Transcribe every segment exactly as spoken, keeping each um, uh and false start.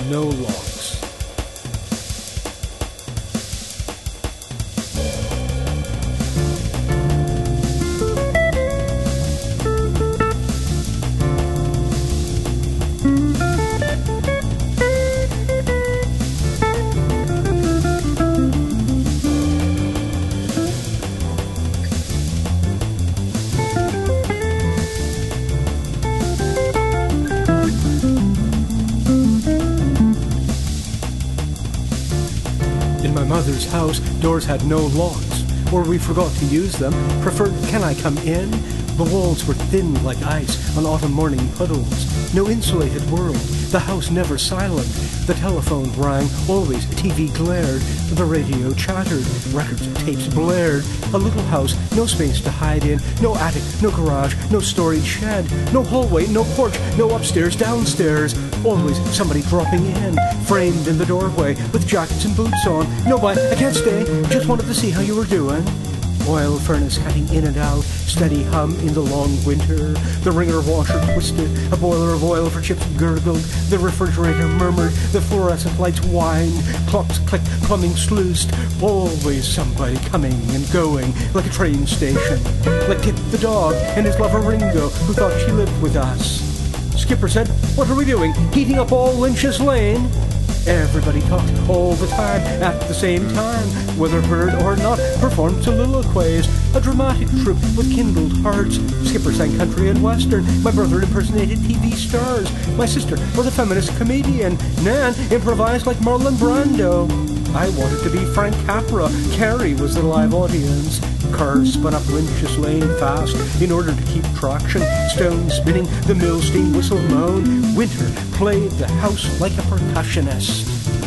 no locks. In my mother's house, doors had no locks, or we forgot to use them, preferred "can I come in?" The walls were thin like ice on autumn morning puddles. No insulated world, the house never silent. The telephone rang, always T V glared. The radio chattered, records, tapes blared. A little house, no space to hide in. No attic, no garage, no storage shed. No hallway, no porch, no upstairs, downstairs. Always somebody dropping in, framed in the doorway with jackets and boots on. No, bye, I can't stay, just wanted to see how you were doing. Oil furnace cutting in and out, steady hum in the long winter. The wringer washer twisted, a boiler of oil for chips gurgled. The refrigerator murmured, the fluorescent lights whined. Clocks clicked, plumbing sluiced. Always somebody coming and going, like a train station. Like Tip the dog and his lover Ringo, who thought she lived with us. Skipper said, "What are we doing? Heating up all Lynch's Lane?" Everybody talked all the time, at the same time, whether heard or not, performed soliloquies, a dramatic troupe with kindled hearts. Skipper sang country and western, my brother impersonated T V stars, my sister was a feminist comedian, Nan improvised like Marlon Brando. I wanted to be Frank Capra, Carrie was the live audience. Cars spun up Lynch's Lane fast in order to keep traction. Stones spinning, the mill steam whistle moan. Winter played the house like a percussionist.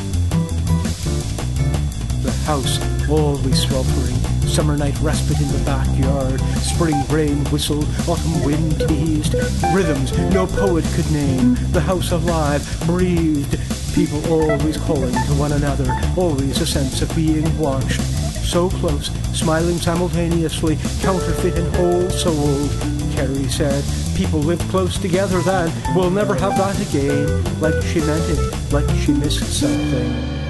The house always sweltering. Summer night respite in the backyard. Spring rain whistled, autumn wind teased. Rhythms no poet could name. The house alive, breathed. People always calling to one another. Always a sense of being watched. So close, smiling simultaneously, counterfeit and whole-souled. Carrie said, people lived close together then, we'll never have that again. Like she meant it, like she missed something.